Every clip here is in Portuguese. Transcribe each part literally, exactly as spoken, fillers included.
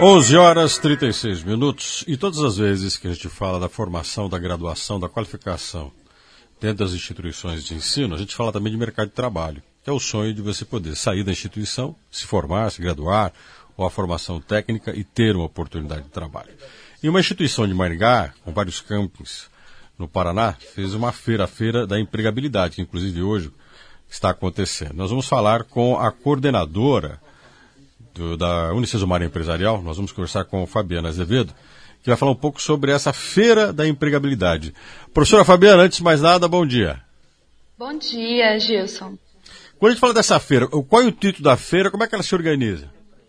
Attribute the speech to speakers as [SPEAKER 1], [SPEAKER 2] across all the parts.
[SPEAKER 1] onze horas e trinta e seis minutos, e todas as vezes que a gente fala da formação, da graduação, da qualificação dentro das instituições de ensino, a gente fala também de mercado de trabalho, que é o sonho de você poder sair da instituição, se formar, se graduar, ou a formação técnica e ter uma oportunidade de trabalho. E uma instituição de Maringá, com vários campos no Paraná, fez uma feira, a Feira da Empregabilidade, que inclusive hoje está acontecendo. Nós vamos falar com a coordenadora do, da Unicesumar Empresarial, nós vamos conversar com Fabiana Azevedo, que vai falar um pouco sobre essa Feira da Empregabilidade. Professora Fabiana, antes de mais nada, bom dia.
[SPEAKER 2] Bom dia, Gilson.
[SPEAKER 1] Quando a gente fala dessa feira, qual é o título da feira, como é que ela se organiza?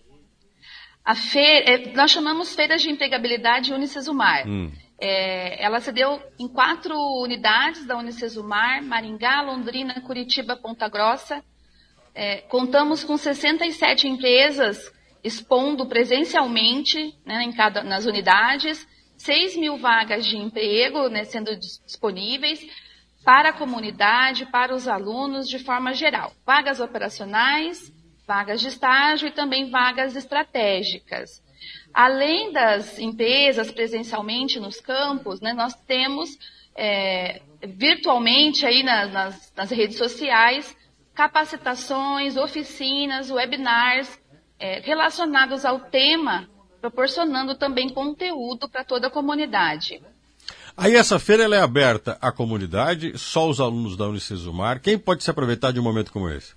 [SPEAKER 2] A feira, nós chamamos Feiras de Empregabilidade Unicesumar. Hum. É, ela se deu em quatro unidades da Unicesumar, Maringá, Londrina, Curitiba, Ponta Grossa. É, contamos com sessenta e sete empresas expondo presencialmente, né, em cada, nas unidades, seis mil vagas de emprego, né, sendo disponíveis para a comunidade, para os alunos de forma geral. Vagas operacionais, vagas de estágio e também vagas estratégicas. Além das empresas presencialmente nos campos, né, nós temos é, virtualmente aí na, nas, nas redes sociais capacitações, oficinas, webinars é, relacionados ao tema, proporcionando também conteúdo para toda a comunidade.
[SPEAKER 1] Aí essa feira ela é aberta à comunidade, só os alunos da Unicesumar. Quem pode se aproveitar de um momento como esse?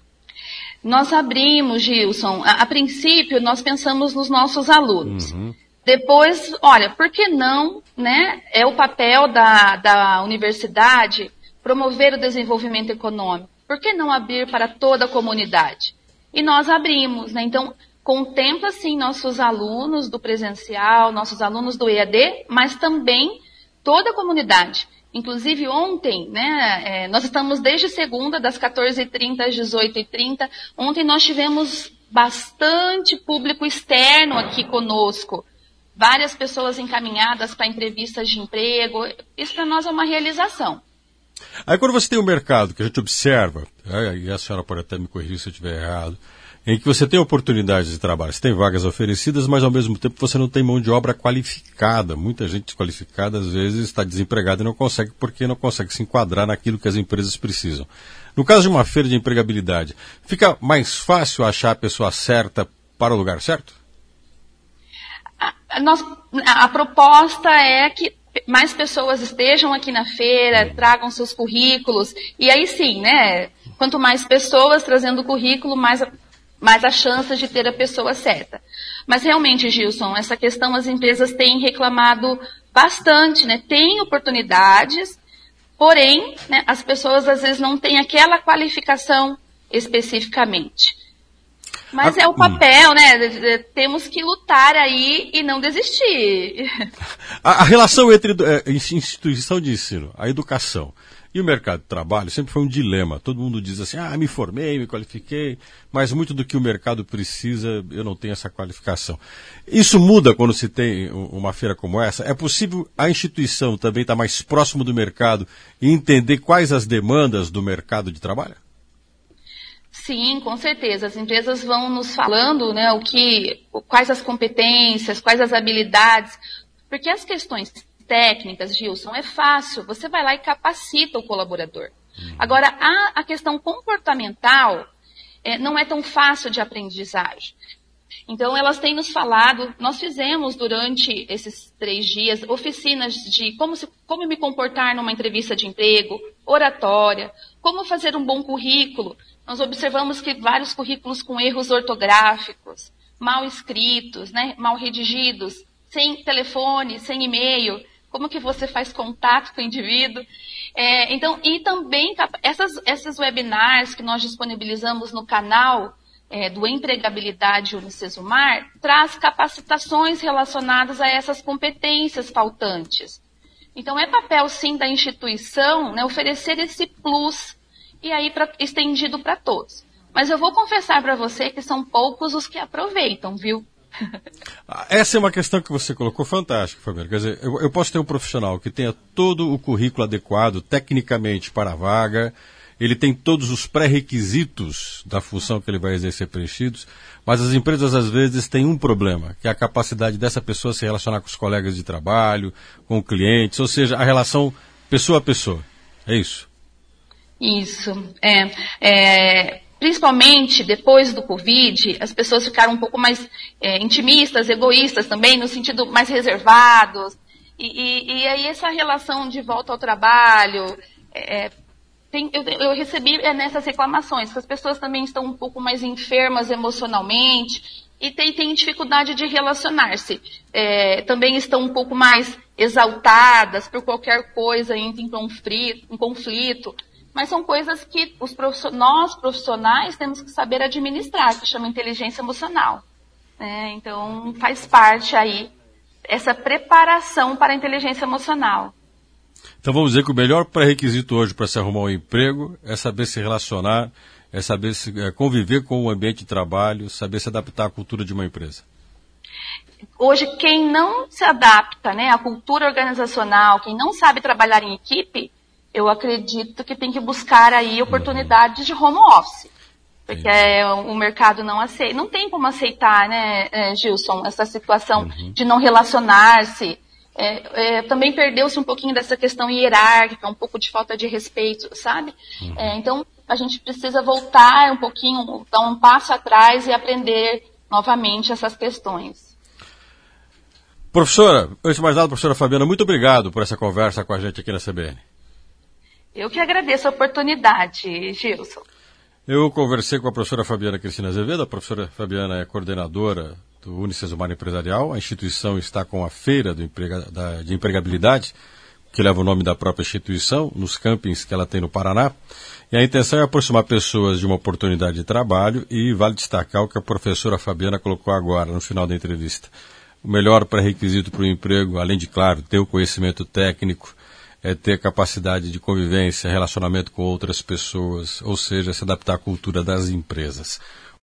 [SPEAKER 2] Nós abrimos, Gilson, a, a princípio nós pensamos nos nossos alunos. Uhum. Depois, olha, por que não, né? É o papel da, da universidade promover o desenvolvimento econômico. Por que não abrir para toda a comunidade? E nós abrimos, né? Então, contempla sim nossos alunos do presencial, nossos alunos do E A D, mas também toda a comunidade. Inclusive ontem, né, é, nós estamos desde segunda, das quatorze e trinta às dezoito e trinta. Ontem nós tivemos bastante público externo aqui conosco. Várias pessoas encaminhadas para entrevistas de emprego. Isso para nós é uma realização.
[SPEAKER 1] Aí quando você tem um mercado que a gente observa, e a senhora pode até me corrigir se eu estiver errado, em que você tem oportunidades de trabalho, você tem vagas oferecidas, mas ao mesmo tempo você não tem mão de obra qualificada. Muita gente qualificada às vezes está desempregada e não consegue porque não consegue se enquadrar naquilo que as empresas precisam. No caso de uma feira de empregabilidade, fica mais fácil achar a pessoa certa para o lugar certo?
[SPEAKER 2] A, nós, a proposta é que mais pessoas estejam aqui na feira, uhum. tragam seus currículos, e aí sim, né, quanto mais pessoas trazendo o currículo, mais a, mais a chance de ter a pessoa certa. Mas realmente, Gilson, essa questão as empresas têm reclamado bastante, né, tem oportunidades, porém, né, as pessoas às vezes não têm aquela qualificação especificamente. Mas é o papel, né? Temos que lutar aí e não desistir.
[SPEAKER 1] A, a relação entre é, instituição de ensino, a educação e o mercado de trabalho sempre foi um dilema. Todo mundo diz assim, ah, me formei, me qualifiquei, mas muito do que o mercado precisa, eu não tenho essa qualificação. Isso muda quando se tem uma feira como essa? É possível a instituição também estar mais próximo do mercado e entender quais as demandas do mercado de trabalho?
[SPEAKER 2] Sim, com certeza. As empresas vão nos falando, né, o que, quais as competências, quais as habilidades, porque as questões técnicas, Gilson, é fácil, você vai lá e capacita o colaborador. Uhum. Agora, a, a questão comportamental é, não é tão fácil de aprendizagem. Então, elas têm nos falado, nós fizemos durante esses três dias oficinas de como, se, como me comportar numa entrevista de emprego, oratória, como fazer um bom currículo. Nós observamos que vários currículos com erros ortográficos, mal escritos, né, mal redigidos, sem telefone, sem e-mail, como que você faz contato com o indivíduo. É, então, e também essas, essas webinars que nós disponibilizamos no canal é, do Empregabilidade Unicesumar, traz capacitações relacionadas a essas competências faltantes. Então, é papel, sim, da instituição, né, oferecer esse plus, e aí pra, estendido para todos. Mas eu vou confessar para você que são poucos os que aproveitam, viu?
[SPEAKER 1] Essa é uma questão que você colocou fantástica, Fabiana. Quer dizer, eu, eu posso ter um profissional que tenha todo o currículo adequado tecnicamente para a vaga, ele tem todos os pré-requisitos da função que ele vai exercer preenchidos, mas as empresas às vezes têm um problema, que é a capacidade dessa pessoa se relacionar com os colegas de trabalho, com clientes, ou seja, a relação pessoa a pessoa. É isso?
[SPEAKER 2] Isso. É, é, principalmente depois do Covid, as pessoas ficaram um pouco mais é, intimistas, egoístas também, no sentido mais reservados. E, e, e aí essa relação de volta ao trabalho... É, Tem, eu, eu recebi é, nessas reclamações que as pessoas também estão um pouco mais enfermas emocionalmente e têm, têm dificuldade de relacionar-se. É, também estão um pouco mais exaltadas por qualquer coisa, entra em conflito, em conflito. Mas são coisas que os profissionais, nós profissionais temos que saber administrar, que chama inteligência emocional. É, então faz parte aí essa preparação para a inteligência emocional.
[SPEAKER 1] Então vamos dizer que o melhor pré-requisito hoje para se arrumar um emprego é saber se relacionar, é saber se, é conviver com o ambiente de trabalho, saber se adaptar à cultura de uma empresa.
[SPEAKER 2] Hoje, quem não se adapta, né, à cultura organizacional, quem não sabe trabalhar em equipe, eu acredito que tem que buscar aí oportunidades uhum. de home office. Porque é, o mercado não aceita. Não tem como aceitar, né, Gilson, essa situação uhum. de não relacionar-se. É, é, também perdeu-se um pouquinho dessa questão hierárquica, um pouco de falta de respeito, sabe? Uhum. É, então, a gente precisa voltar um pouquinho, dar um passo atrás e aprender novamente essas questões.
[SPEAKER 1] Professora, antes de mais nada, professora Fabiana, muito obrigado por essa conversa com a gente aqui na C B N.
[SPEAKER 2] Eu que agradeço a oportunidade, Gilson.
[SPEAKER 1] Eu conversei com a professora Fabiana Cristina Azevedo. A professora Fabiana é coordenadora do Unicesumar Empresarial. A instituição está com a Feira do Emprega, da, de Empregabilidade, que leva o nome da própria instituição, nos campings que ela tem no Paraná. E a intenção é aproximar pessoas de uma oportunidade de trabalho e vale destacar o que a professora Fabiana colocou agora, no final da entrevista. O melhor pré-requisito para o emprego, além de, claro, ter o conhecimento técnico, é ter capacidade de convivência, relacionamento com outras pessoas, ou seja, se adaptar à cultura das empresas.